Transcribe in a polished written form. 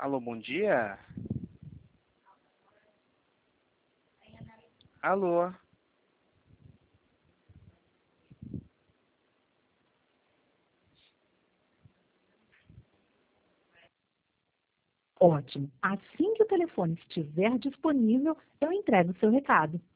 Alô, bom dia? Alô? Ótimo. Assim que o telefone estiver disponível, eu entrego o seu recado.